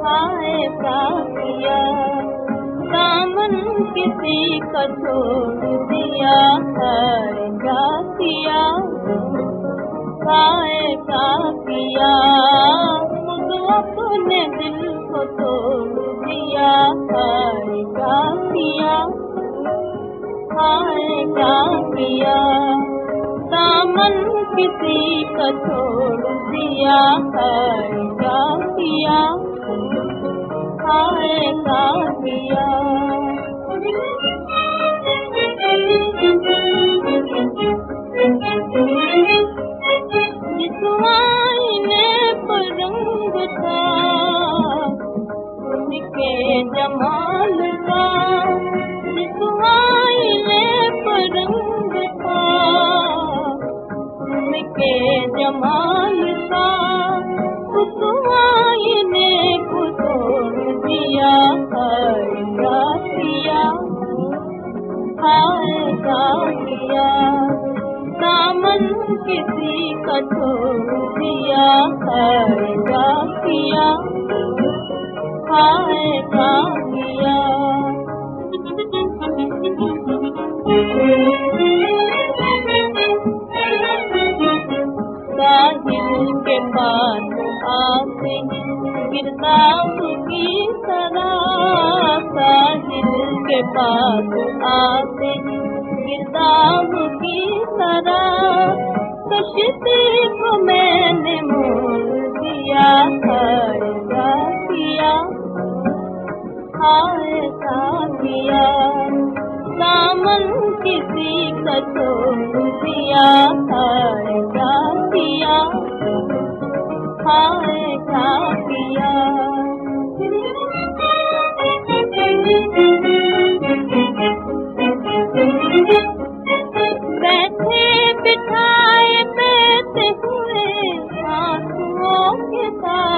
हाय क्या किया, दामन किसी का छोड़ दिया, हाय क्या किया, हाय क्या किया, खुद अपने दिल को तोड़ दिया, हाय क्या किया, हाय क्या किया, दामन किसी का छोड़ दिया, हाय क्या किया, हाय क्या किया। जिस आईने पर रंग था उनके जमाल का, जिस आईने पर रंग था उनके जमाल का, उस आईने को तोड़ दिया, हाय क्या किया, हाय क्या किया, दामन किसी का छोड़ दिया, हाय क्या किया, हाय क्या किया। साहिल के पास आके गिरदाब की तरह, साहिल के पास आके गिरदाब की तरह, कश्ती को मैंने मोल दिया, हाय क्या किया, हाय क्या किया, दामन किसी का छोड़ दिया, हाय क्या किया, हाय क्या किया। बैठे बिठाए बैठे हुए आंसुओं के साथ,